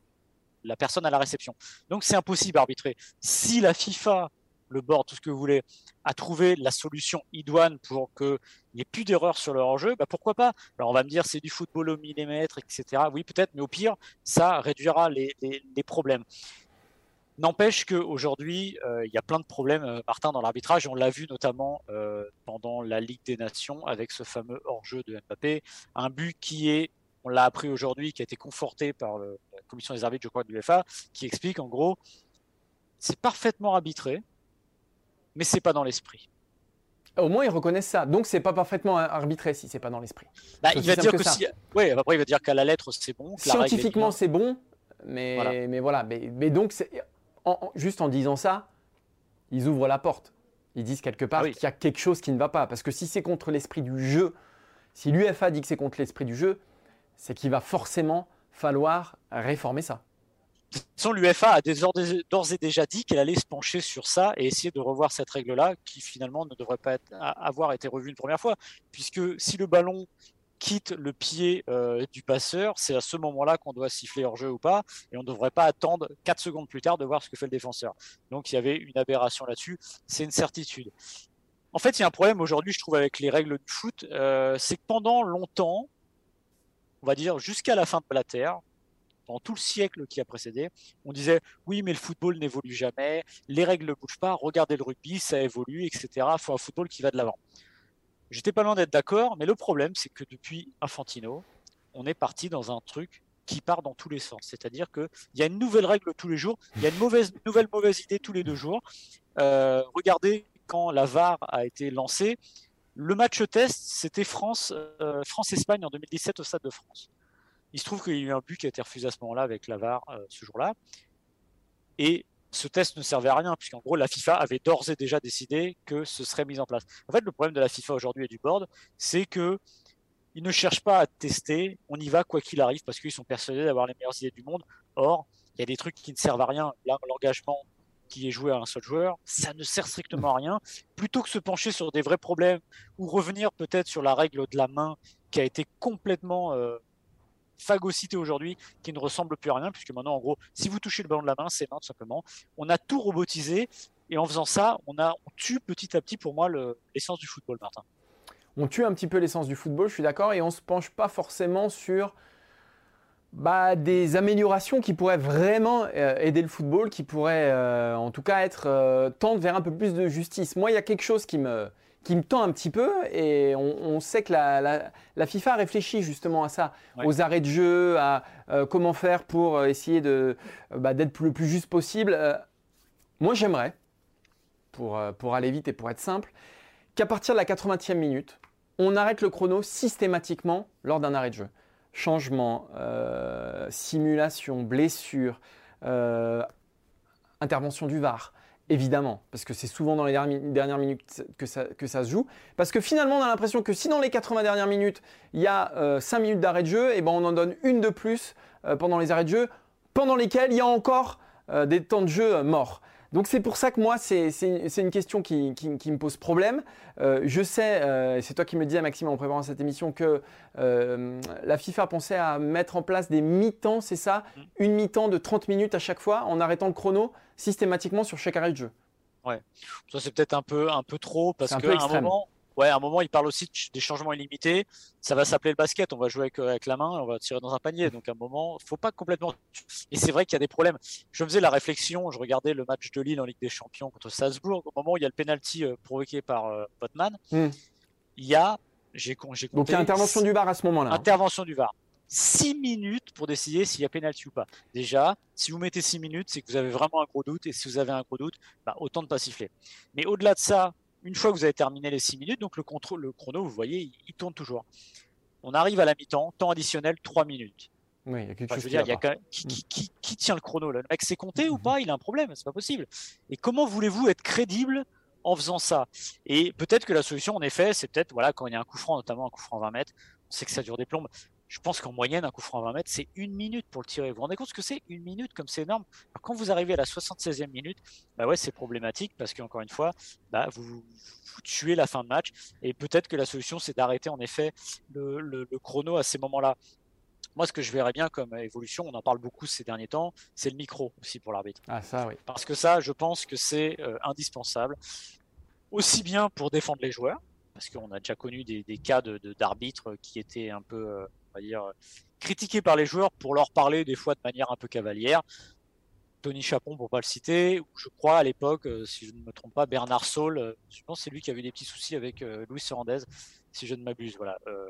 la personne à la réception. Donc, c'est impossible à arbitrer. Si la FIFA, le board, tout ce que vous voulez, a trouvé la solution idoine pour qu'il n'y ait plus d'erreurs sur le hors-jeu, bah pourquoi pas ? Alors on va me dire c'est du football au millimètre, et cetera. Oui, peut-être, mais au pire, ça réduira les, les, les problèmes. N'empêche qu'aujourd'hui, euh, il y a plein de problèmes, euh, Martin, dans l'arbitrage, et on l'a vu notamment euh, pendant la Ligue des Nations avec ce fameux hors-jeu de Mbappé, un but qui est, on l'a appris aujourd'hui, qui a été conforté par le, la commission des arbitres, je crois, de l'UEFA, qui explique en gros, c'est parfaitement arbitré, mais c'est pas dans l'esprit. Au moins, ils reconnaissent ça. Donc, c'est pas parfaitement arbitré si c'est pas dans l'esprit. Bah, il va dire que, que si... ouais, après, il va dire qu'à la lettre, c'est bon. Scientifiquement, c'est bon, mais voilà. Mais, voilà. mais, mais donc, c'est... En, en, juste en disant ça, ils ouvrent la porte. Ils disent quelque part ah oui. qu'il y a quelque chose qui ne va pas. Parce que si c'est contre l'esprit du jeu, si l'UEFA dit que c'est contre l'esprit du jeu, c'est qu'il va forcément falloir réformer ça. De toute façon, l'UEFA a d'ores et déjà dit qu'elle allait se pencher sur ça et essayer de revoir cette règle-là qui finalement ne devrait pas être, avoir été revue une première fois. Puisque si le ballon quitte le pied euh, du passeur, c'est à ce moment-là qu'on doit siffler hors-jeu ou pas, et on ne devrait pas attendre quatre secondes plus tard de voir ce que fait le défenseur. Donc il y avait une aberration là-dessus, c'est une certitude. En fait, il y a un problème aujourd'hui, je trouve, avec les règles du foot. Euh, c'est que pendant longtemps, on va dire jusqu'à la fin de la Terre, pendant tout le siècle qui a précédé, on disait oui, mais le football n'évolue jamais, les règles ne bougent pas, regardez le rugby, ça évolue, et cetera. Il faut un football qui va de l'avant. J'étais pas loin d'être d'accord, mais le problème, c'est que depuis Infantino, on est parti dans un truc qui part dans tous les sens. C'est-à-dire qu'il y a une nouvelle règle tous les jours, il y a une mauvaise, nouvelle mauvaise idée tous les deux jours. Euh, regardez, quand la V A R a été lancée, le match test, c'était France, euh, France-Espagne en deux mille dix-sept au Stade de France. Il se trouve qu'il y a eu un but qui a été refusé à ce moment-là avec la V A R euh, ce jour-là. Et ce test ne servait à rien, puisqu'en gros, la FIFA avait d'ores et déjà décidé que ce serait mis en place. En fait, le problème de la FIFA aujourd'hui et du board, c'est que ils ne cherchent pas à tester, on y va quoi qu'il arrive, parce qu'ils sont persuadés d'avoir les meilleures idées du monde. Or, il y a des trucs qui ne servent à rien. Là, l'engagement qui est joué à un seul joueur, ça ne sert strictement à rien. Plutôt que se pencher sur des vrais problèmes, ou revenir peut-être sur la règle de la main, qui a été complètement euh, phagocytée aujourd'hui, qui ne ressemble plus à rien, puisque maintenant, en gros, si vous touchez le ballon de la main, c'est main, tout simplement. On a tout robotisé, et en faisant ça, on, a, on tue petit à petit, pour moi, le, l'essence du football, Martin. On tue un petit peu l'essence du football, je suis d'accord, et on ne se penche pas forcément sur bah, des améliorations qui pourraient vraiment euh, aider le football, qui pourraient euh, en tout cas être euh, tendre vers un peu plus de justice. Moi, il y a quelque chose qui me, qui me tend un petit peu, et on, on sait que la, la, la FIFA réfléchit justement à ça, ouais. aux arrêts de jeu, à euh, comment faire pour essayer de, bah, d'être le plus juste possible. Euh, moi, j'aimerais, pour, pour aller vite et pour être simple, qu'à partir de la quatre-vingtième minute, on arrête le chrono systématiquement lors d'un arrêt de jeu. Changement, euh, simulation, blessure, euh, intervention du V A R, évidemment, parce que c'est souvent dans les dernières minutes que ça, que ça se joue. Parce que finalement, on a l'impression que si dans les quatre-vingts dernières minutes, il y a euh, cinq minutes d'arrêt de jeu, et ben on en donne une de plus euh, pendant les arrêts de jeu, pendant lesquels il y a encore euh, des temps de jeu euh, morts. Donc c'est pour ça que moi, c'est, c'est, c'est une question qui, qui, qui me pose problème. Euh, je sais, euh, c'est toi qui me disais, Maxime, en préparant cette émission, que euh, la FIFA pensait à mettre en place des mi-temps, c'est ça ? Une mi-temps de trente minutes à chaque fois, en arrêtant le chrono systématiquement sur chaque arrêt de jeu. Ouais, ça c'est peut-être un peu, un peu trop, parce qu'à un moment... Ouais, à un moment, il parle aussi des changements illimités. Ça va s'appeler le basket. On va jouer avec, avec la main, on va tirer dans un panier. Donc, à un moment, faut pas complètement. Et c'est vrai qu'il y a des problèmes. Je me faisais la réflexion. Je regardais le match de Lille en Ligue des Champions contre Salzbourg. Au moment où il y a le penalty euh, provoqué par euh, Botman, mm. il y a. J'ai, j'ai compté. Donc, il y a intervention du V A R à ce moment-là. Intervention hein. du V A R. six minutes pour décider s'il y a penalty ou pas. Déjà, si vous mettez six minutes, c'est que vous avez vraiment un gros doute. Et si vous avez un gros doute, bah, autant ne pas siffler. Mais au-delà de ça, une fois que vous avez terminé les six minutes, donc le, contrôle, le chrono, vous voyez, il, il tourne toujours. On arrive à la mi-temps, temps additionnel, trois minutes. Oui, il y a quelque enfin, chose je veux dire, qui, il y a quand même, qui, qui, qui, qui tient le chrono là? Le mec s'est compté mmh. ou pas? Il a un problème, c'est pas possible. Et comment voulez-vous être crédible en faisant ça? Et peut-être que la solution, en effet, c'est peut-être, voilà, quand il y a un coup franc, notamment un coup franc vingt mètres, on sait que ça dure des plombes. Je pense qu'en moyenne, un coup franc à vingt mètres, c'est une minute pour le tirer. Vous vous rendez compte ce que c'est? Une minute, comme c'est énorme. Alors, quand vous arrivez à la soixante-seizième minute, bah ouais, c'est problématique parce qu'encore une fois, bah, vous, vous tuez la fin de match. Et peut-être que la solution, c'est d'arrêter en effet le, le, le chrono à ces moments-là. Moi, ce que je verrais bien comme évolution, on en parle beaucoup ces derniers temps, c'est le micro aussi pour l'arbitre. Ah, ça, oui. Parce que ça, je pense que c'est euh, indispensable. Aussi bien pour défendre les joueurs, parce qu'on a déjà connu des, des cas de, de, d'arbitres qui étaient un peu... Euh, on va dire, critiqué par les joueurs pour leur parler des fois de manière un peu cavalière. Tony Chapon, pour pas le citer, ou je crois à l'époque, euh, si je ne me trompe pas, Bernard Saul, euh, je pense que c'est lui qui avait des petits soucis avec euh, Luis Hernandez, si je ne m'abuse. Voilà. Euh,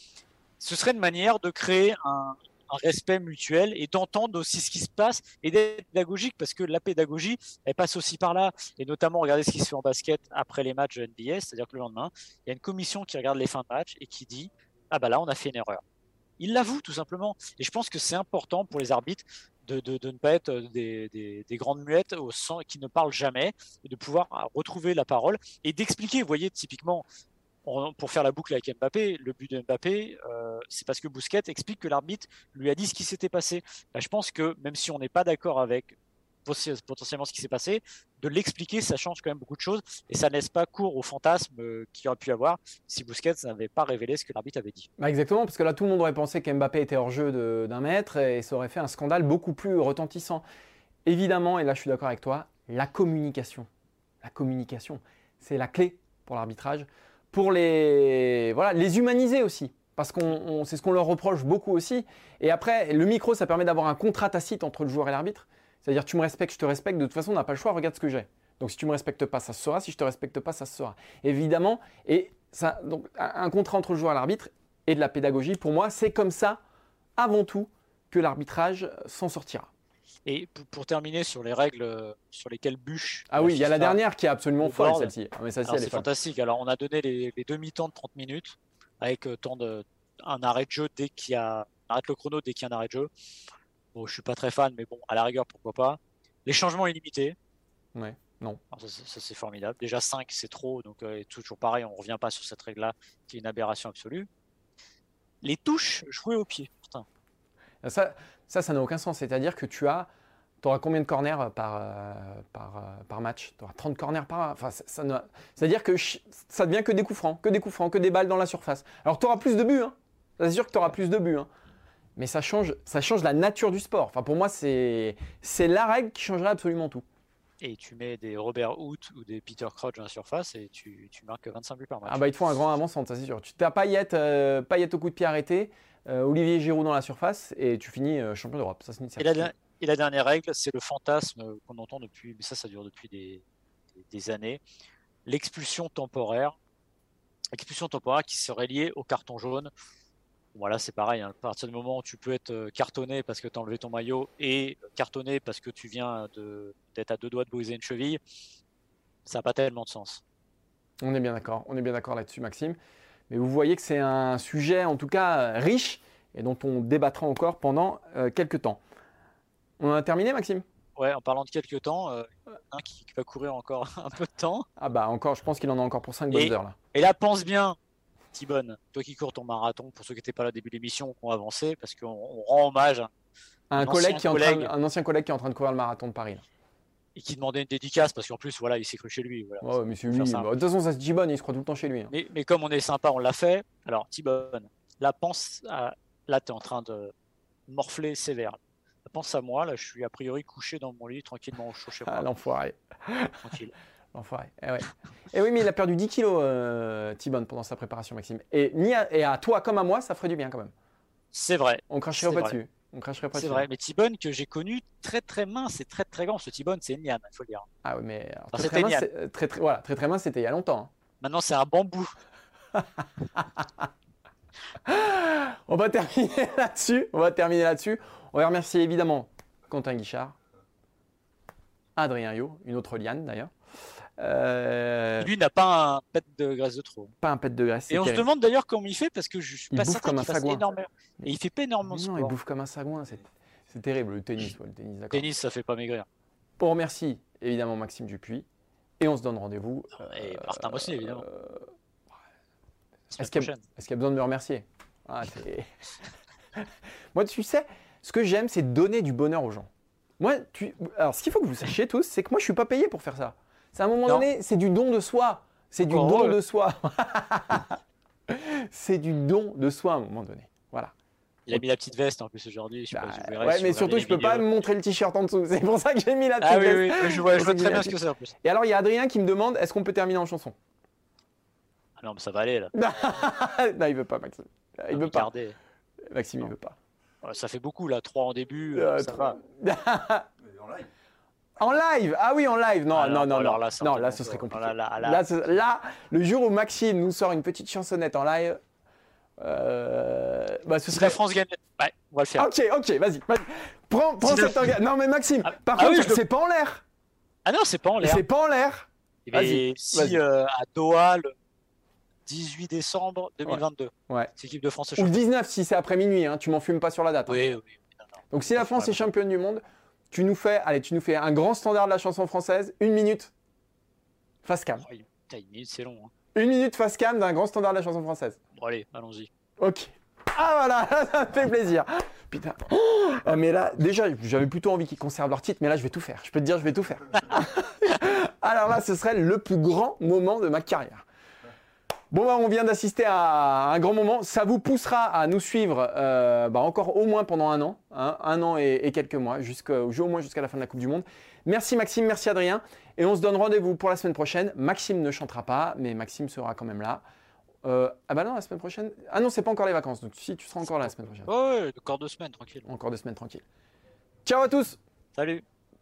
ce serait une manière de créer un, un respect mutuel et d'entendre aussi ce qui se passe et d'être pédagogique, parce que la pédagogie, elle passe aussi par là. Et notamment, regardez ce qui se fait en basket après les matchs de N B A, c'est-à-dire que le lendemain, il y a une commission qui regarde les fins de match et qui dit « Ah bah là, on a fait une erreur ». Il l'avoue tout simplement. Et je pense que c'est important pour les arbitres de, de, de ne pas être des, des, des grandes muettes au sang, qui ne parlent jamais, et de pouvoir retrouver la parole et d'expliquer. Vous voyez, typiquement, pour faire la boucle avec Mbappé, le but de Mbappé, euh, c'est parce que Busquets explique que l'arbitre lui a dit ce qui s'était passé. Là, je pense que même si on n'est pas d'accord avec potentiellement ce qui s'est passé, de l'expliquer, ça change quand même beaucoup de choses et ça ne laisse pas cours au fantasme qu'il y aurait pu avoir si Busquets n'avait pas révélé ce que l'arbitre avait dit. Bah exactement, parce que là tout le monde aurait pensé qu'Mbappé était hors jeu de, d'un mètre et ça aurait fait un scandale beaucoup plus retentissant. Évidemment, et là je suis d'accord avec toi, la communication. La communication, c'est la clé pour l'arbitrage, pour les, voilà, les humaniser aussi. Parce que c'est ce qu'on leur reproche beaucoup aussi. Et après, le micro, ça permet d'avoir un contrat tacite entre le joueur et l'arbitre. C'est-à-dire, tu me respectes, je te respecte. De toute façon, on n'a pas le choix, regarde ce que j'ai. Donc, si tu ne me respectes pas, ça se sera. Si je ne te respecte pas, ça se sera. Évidemment, et ça, donc, un contrat entre le joueur et l'arbitre et de la pédagogie, pour moi, c'est comme ça, avant tout, que l'arbitrage s'en sortira. Et pour, pour terminer sur les règles sur lesquelles bûche. Ah oui, il y a la dernière qui est absolument folle, board. celle-ci. Ah, mais celle-ci, Alors, elle est c'est folle. fantastique. Alors, on a donné les, les demi-temps de trente minutes avec euh, temps de, un arrêt de jeu dès qu'il y a. On arrête le chrono dès qu'il y a un arrêt de jeu. Bon, je suis pas très fan, mais bon, à la rigueur, pourquoi pas. Les changements illimités. Ouais, non. Alors, ça, ça, c'est formidable. Déjà, cinq, c'est trop. Donc, euh, toujours pareil, on revient pas sur cette règle-là qui est une aberration absolue. Les touches jouées au pied. Putain. Ça, ça, ça n'a aucun sens. C'est-à-dire que tu as. Tu auras combien de corners par, euh, par, euh, par match? Tu auras trente corners par. Enfin, ça, ça ne... C'est-à-dire que ça devient que des coups francs, que des coups francs, que des balles dans la surface. Alors, tu auras plus de buts. Hein. C'est sûr que tu auras plus de buts. Hein. Mais ça change, ça change la nature du sport. Enfin, pour moi, c'est la règle qui changerait absolument tout. Et tu mets des Robert Hoot ou des Peter Crouch dans la surface et tu, tu marques vingt-cinq buts par match. Ah bah, il te faut un grand avant-centre, ça c'est sûr. Tu as Payet, euh, Payet au coup de pied arrêté, euh, Olivier Giroud dans la surface et tu finis euh, champion d'Europe. Ça, c'est et, la, et la dernière règle, c'est le fantasme qu'on entend depuis, mais ça, ça dure depuis des, des, des années. L'expulsion temporaire. Expulsion temporaire qui serait liée au carton jaune. Voilà, c'est pareil. Hein. À partir du moment où tu peux être cartonné parce que tu as enlevé ton maillot et cartonné parce que tu viens d'être à deux doigts de briser une cheville, ça n'a pas tellement de sens. On est bien d'accord. On est bien d'accord là-dessus, Maxime. Mais vous voyez que c'est un sujet, en tout cas, riche et dont on débattra encore pendant euh, quelques temps. On a terminé, Maxime? Ouais, en parlant de quelques temps, euh, un qui, qui va courir encore un peu de temps. Ah bah encore, je pense qu'il en a encore pour cinq bonnes heures là. Et là, pense bien. Thibonne, toi qui cours ton marathon, pour ceux qui n'étaient pas là au début de l'émission, qui ont avancé, parce qu'on on rend hommage à un, un, collègue qui est en train, un ancien collègue qui est en train de courir le marathon de Paris. Là. Et qui demandait une dédicace, parce qu'en plus, voilà, il s'est cru chez lui. Voilà, ouais, mais c'est lui. Bah, de toute façon, ça se Thibonne, il se croit tout le temps chez lui. Hein. Mais, mais comme on est sympa, on l'a fait. Alors, Thibonne, là, pense à... Là, tu es en train de morfler sévère. Là, pense à moi, là, je suis a priori couché dans mon lit, tranquillement au chaud chez moi. Ah, l'enfoiré. Tranquille. L'enfoiré. Eh ouais. Et oui, mais il a perdu dix kilos, euh, Thibonne, pendant sa préparation, Maxime. Et, ni à, et à toi comme à moi, ça ferait du bien quand même. C'est vrai. On cracherait pas dessus. On cracherait pas C'est dessus. vrai, mais Thibonne que j'ai connu très très mince et très très grand. Ce Thibonne, c'est Nian, il faut le dire. Ah oui, mais alors, Enfin, très, très mince, très, très, voilà, très très mince, c'était il y a longtemps. Hein. Maintenant, c'est un bambou. On va terminer là-dessus. On va terminer là-dessus. On va remercier évidemment Quentin Guichard, Adrien Yo, une autre liane d'ailleurs. Euh... Lui n'a pas un pet de graisse de trop. Pas un pet de graisse. Et on terrible. se demande d'ailleurs comment il fait parce que je suis il pas certain qu'il fasse énormément. Et il fait pas énormément de sport. Non, il bouffe comme un sagouin. C'est terrible le tennis. Ouais, le tennis, tennis, ça fait pas maigrir. On remercie évidemment Maxime Dupuis et on se donne rendez-vous. Et euh, Martin Mossier évidemment. Euh... Est-ce qu'il y, est qu y a besoin de me remercier? Ah, moi, tu sais, ce que j'aime, c'est donner du bonheur aux gens. Moi, tu... Alors, ce qu'il faut que vous sachiez tous, c'est que moi, je suis pas payé pour faire ça. C'est à un moment non. donné, c'est du don de soi. C'est du oh, don ouais. de soi. C'est du don de soi à un moment donné. Voilà. Il a mis la petite veste en plus aujourd'hui. Bah, si ouais, mais surtout, je peux pas me montrer le t-shirt en dessous. C'est pour ça que j'ai mis la petite ah, veste. Oui, oui, je vois, je vois très bien ce que c'est en plus. Et alors, il y a Adrien qui me demande, est-ce qu'on peut terminer en chanson? Ah non, mais ça va aller là. Non, il veut pas, Maxime. Il veut pas. Maxime, non. il veut pas. Ça fait beaucoup là, trois en début. Euh, ça va. En live. En live. Ah oui, en live. Non, ah, non, non, non. Là, non, là, ce serait compliqué. Là, là, là. Là, ce... là, le jour où Maxime nous sort une petite chansonnette en live, euh... bah, ce serait France gagne. Ouais, on va le faire. Ok, ok, vas-y. Vas prends, prends cette engagement. Non, mais Maxime, ah, par ah, contre, oui, c'est peux... pas en l'air. Ah non, c'est pas en l'air. C'est pas en l'air. Et si euh, à Doha, le dix-huit décembre deux mille vingt-deux. Ouais. ouais. C'est l'équipe de France. Ou le dix-neuf si c'est après minuit, hein, tu m'en fumes pas sur la date. Hein. Oui, oui. Non, non. Donc si la France est championne du monde, tu nous fais, allez, tu nous fais un grand standard de la chanson française, une minute, face cam. Oh, une minute, c'est long. Hein. Une minute face cam d'un grand standard de la chanson française. Bon allez, allons-y. Ok. Ah voilà, ça me fait plaisir. Putain. Oh, mais là, déjà, j'avais plutôt envie qu'ils conservent leur titre, mais là, je vais tout faire. Je peux te dire, je vais tout faire. Alors là, ce serait le plus grand moment de ma carrière. Bon, bah, on vient d'assister à un grand moment. Ça vous poussera à nous suivre euh, bah, encore au moins pendant un an. Hein, un an et, et quelques mois, au moins jusqu'à la fin de la Coupe du Monde. Merci Maxime, merci Adrien. Et on se donne rendez-vous pour la semaine prochaine. Maxime ne chantera pas, mais Maxime sera quand même là. Euh, ah bah non, la semaine prochaine. Ah non, c'est pas encore les vacances. Donc si, tu seras encore là la semaine prochaine. Ouais, encore deux semaines, tranquille. Encore deux semaines, tranquille. Ciao à tous. Salut.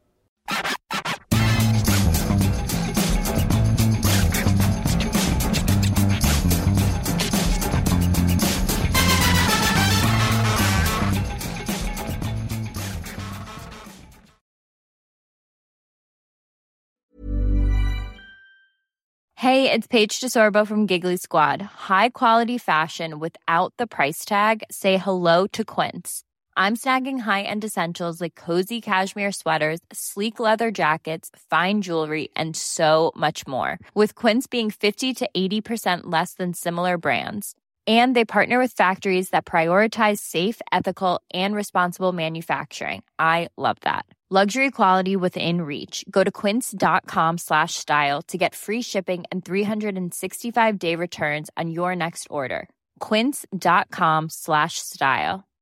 Hey, it's Paige DeSorbo from Giggly Squad. High quality fashion without the price tag. Say hello to Quince. I'm snagging high-end essentials like cozy cashmere sweaters, sleek leather jackets, fine jewelry, and so much more. With Quince being fifty to eighty percent less than similar brands. And they partner with factories that prioritize safe, ethical, and responsible manufacturing. I love that. Luxury quality within reach. Go to quince.com slash style to get free shipping and three sixty-five day returns on your next order. Quince.com slash style.